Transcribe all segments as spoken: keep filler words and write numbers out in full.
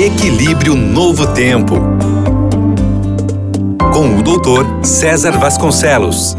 Equilíbrio Novo Tempo, com o doutor César Vasconcelos.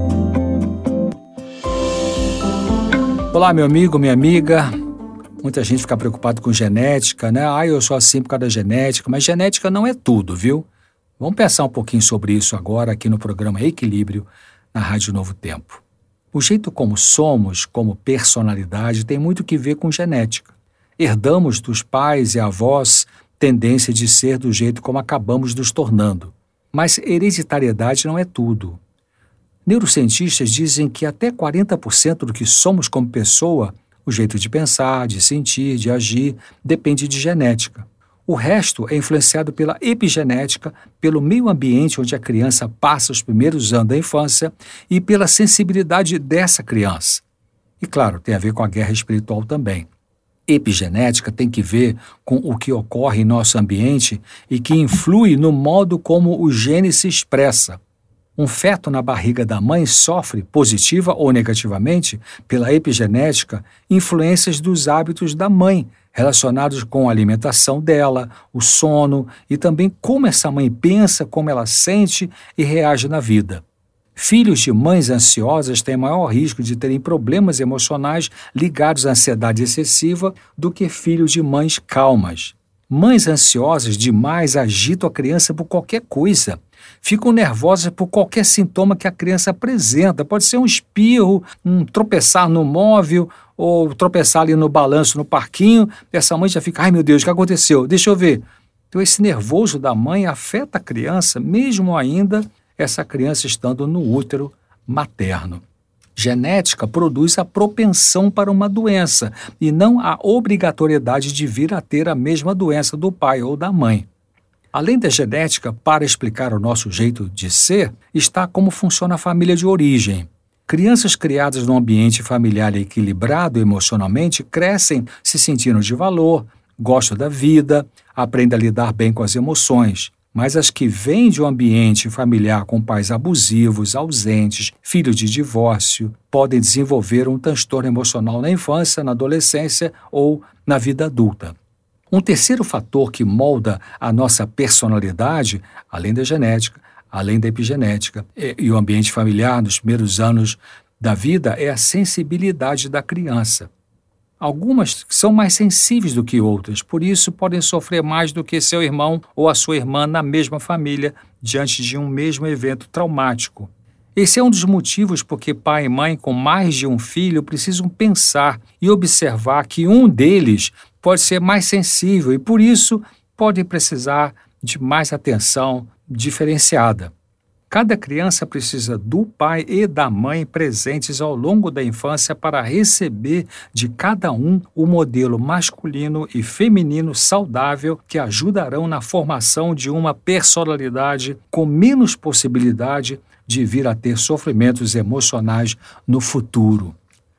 Olá, meu amigo, minha amiga. Muita gente fica preocupada com genética, né? Ah, eu sou assim por causa da genética, mas genética não é tudo, viu? Vamos pensar um pouquinho sobre isso agora aqui no programa Equilíbrio, na Rádio Novo Tempo. O jeito como somos, como personalidade, tem muito que ver com genética. Herdamos dos pais e avós tendência de ser do jeito como acabamos nos tornando. Mas hereditariedade não é tudo. Neurocientistas dizem que até quarenta por cento do que somos como pessoa, o jeito de pensar, de sentir, de agir, depende de genética. O resto é influenciado pela epigenética, pelo meio ambiente onde a criança passa os primeiros anos da infância e pela sensibilidade dessa criança. E claro, tem a ver com a guerra espiritual também. Epigenética tem que ver com o que ocorre em nosso ambiente e que influi no modo como o gene se expressa. Um feto na barriga da mãe sofre, positiva ou negativamente, pela epigenética, influências dos hábitos da mãe, relacionados com a alimentação dela, o sono e também como essa mãe pensa, como ela sente e reage na vida. Filhos de mães ansiosas têm maior risco de terem problemas emocionais ligados à ansiedade excessiva do que filhos de mães calmas. Mães ansiosas demais agitam a criança por qualquer coisa. Ficam nervosas por qualquer sintoma que a criança apresenta. Pode ser um espirro, um tropeçar no móvel ou tropeçar ali no balanço no parquinho. Essa mãe já fica, ai meu Deus, o que aconteceu? Deixa eu ver. Então esse nervoso da mãe afeta a criança, mesmo ainda essa criança estando no útero materno. Genética produz a propensão para uma doença e não a obrigatoriedade de vir a ter a mesma doença do pai ou da mãe. Além da genética, para explicar o nosso jeito de ser, está como funciona a família de origem. Crianças criadas num ambiente familiar equilibrado emocionalmente crescem se sentindo de valor, gostam da vida, aprendem a lidar bem com as emoções. Mas as que vêm de um ambiente familiar com pais abusivos, ausentes, filhos de divórcio, podem desenvolver um transtorno emocional na infância, na adolescência ou na vida adulta. Um terceiro fator que molda a nossa personalidade, além da genética, além da epigenética e, e o ambiente familiar nos primeiros anos da vida, é a sensibilidade da criança. Algumas são mais sensíveis do que outras, por isso podem sofrer mais do que seu irmão ou a sua irmã na mesma família, diante de um mesmo evento traumático. Esse é um dos motivos porque pai e mãe com mais de um filho precisam pensar e observar que um deles pode ser mais sensível e, por isso, podem precisar de mais atenção diferenciada. Cada criança precisa do pai e da mãe presentes ao longo da infância para receber de cada um o modelo masculino e feminino saudável que ajudarão na formação de uma personalidade com menos possibilidade de vir a ter sofrimentos emocionais no futuro.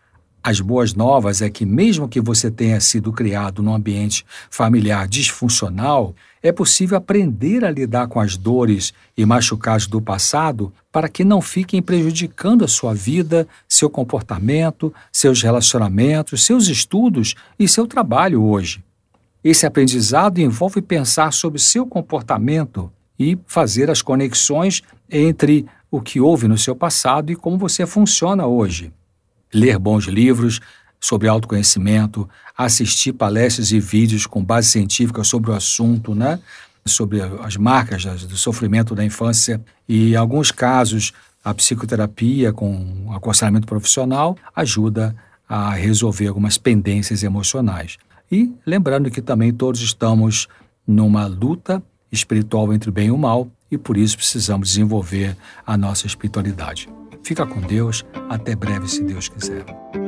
As boas novas é que mesmo que você tenha sido criado num ambiente familiar disfuncional, é possível aprender a lidar com as dores e machucados do passado para que não fiquem prejudicando a sua vida, seu comportamento, seus relacionamentos, seus estudos e seu trabalho hoje. Esse aprendizado envolve pensar sobre seu comportamento e fazer as conexões entre o que houve no seu passado e como você funciona hoje. Ler bons livros sobre autoconhecimento, assistir palestras e vídeos com base científica sobre o assunto, né? Sobre as marcas do sofrimento da infância e, em alguns casos, a psicoterapia com aconselhamento profissional ajuda a resolver algumas pendências emocionais. E lembrando que também todos estamos numa luta espiritual entre o bem e o mal e por isso precisamos desenvolver a nossa espiritualidade. Fica com Deus, até breve, se Deus quiser.